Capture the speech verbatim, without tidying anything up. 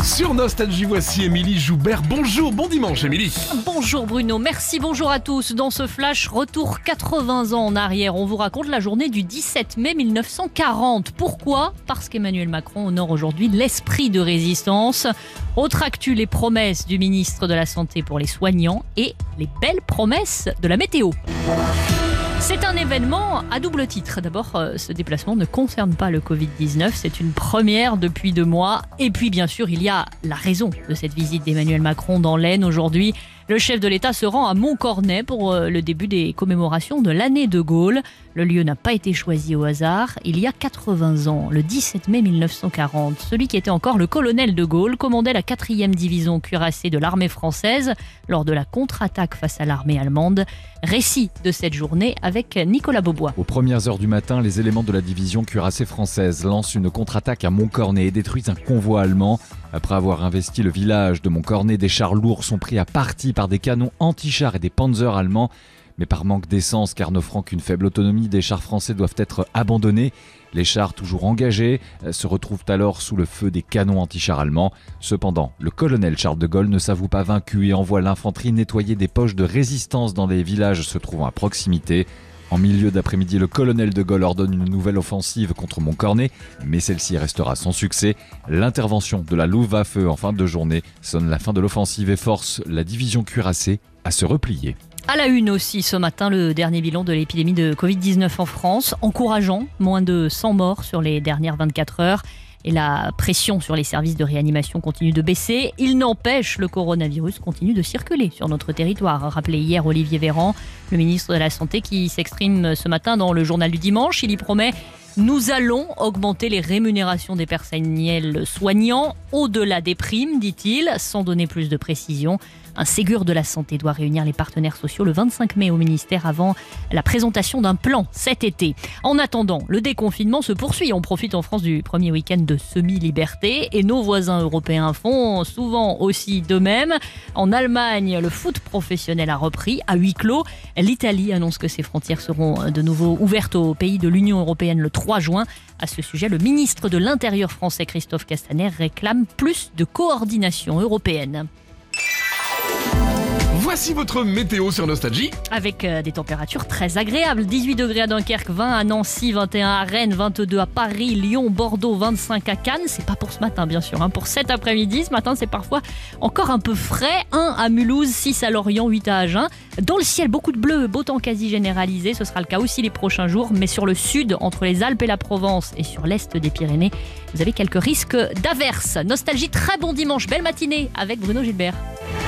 Sur Nostalgie, voici Émilie Joubert. Bonjour, bon dimanche Émilie. Bonjour Bruno, merci, bonjour à tous. Dans ce flash, retour quatre-vingts ans en arrière. On vous raconte la journée du dix-sept mai mille neuf cent quarante. Pourquoi ? Parce qu'Emmanuel Macron honore aujourd'hui l'esprit de résistance. Autre actu, les promesses du ministre de la Santé pour les soignants et les belles promesses de la météo. C'est un événement à double titre. D'abord, euh, ce déplacement ne concerne pas le covid dix-neuf. C'est une première depuis deux mois. Et puis, bien sûr, il y a la raison de cette visite d'Emmanuel Macron dans l'Aisne aujourd'hui. Le chef de l'État se rend à Montcornet pour euh, le début des commémorations de l'année de Gaulle. Le lieu n'a pas été choisi au hasard. Il y a quatre-vingts ans, le dix-sept mai mille neuf cent quarante, celui qui était encore le colonel de Gaulle commandait la quatrième division cuirassée de l'armée française lors de la contre-attaque face à l'armée allemande. Récit de cette journée avec Nicolas Beaubois. Aux premières heures du matin, les éléments de la division cuirassée française lancent une contre-attaque à Montcornet et détruisent un convoi allemand. Après avoir investi le village de Montcornet, des chars lourds sont pris à partie par des canons anti-chars et des panzers allemands. Mais par manque d'essence, car n'offrant qu'une faible autonomie, des chars français doivent être abandonnés. Les chars, toujours engagés, se retrouvent alors sous le feu des canons anti-chars allemands. Cependant, le colonel Charles de Gaulle ne s'avoue pas vaincu et envoie l'infanterie nettoyer des poches de résistance dans les villages se trouvant à proximité. En milieu d'après-midi, le colonel de Gaulle ordonne une nouvelle offensive contre Montcornet, mais celle-ci restera sans succès. L'intervention de la Luftwaffe en fin de journée sonne la fin de l'offensive et force la division cuirassée à se replier. À la une aussi ce matin, le dernier bilan de l'épidémie de covid dix-neuf en France, encourageant, moins de cent morts sur les dernières vingt-quatre heures. Et la pression sur les services de réanimation continue de baisser. Il n'empêche, le coronavirus continue de circuler sur notre territoire. Rappelé hier Olivier Véran, le ministre de la Santé, qui s'exprime ce matin dans le journal du dimanche. Il y promet « Nous allons augmenter les rémunérations des personnels soignants au-delà des primes », dit-il, sans donner plus de précision. Un Ségur de la Santé doit réunir les partenaires sociaux le vingt-cinq mai au ministère avant la présentation d'un plan cet été. En attendant, le déconfinement se poursuit. On profite en France du premier week-end de semi-liberté et nos voisins européens font souvent aussi de même. En Allemagne, le foot professionnel a repris à huis clos. L'Italie annonce que ses frontières seront de nouveau ouvertes aux pays de l'Union européenne le trois juin. À ce sujet, le ministre de l'Intérieur français Christophe Castaner réclame plus de coordination européenne. Voici votre météo sur Nostalgie. Avec euh, des températures très agréables. dix-huit degrés à Dunkerque, vingt à Nancy, vingt et un à Rennes, vingt-deux à Paris, Lyon, Bordeaux, vingt-cinq à Cannes. C'est pas pour ce matin bien sûr, hein. Pour cet après-midi, ce matin c'est parfois encore un peu frais. un à Mulhouse, six à Lorient, huit à Agen. Dans le ciel, beaucoup de bleu, beau temps quasi généralisé. Ce sera le cas aussi les prochains jours. Mais sur le sud, entre les Alpes et la Provence et sur l'est des Pyrénées, vous avez quelques risques d'averses. Nostalgie, très bon dimanche, belle matinée avec Bruno Gilbert.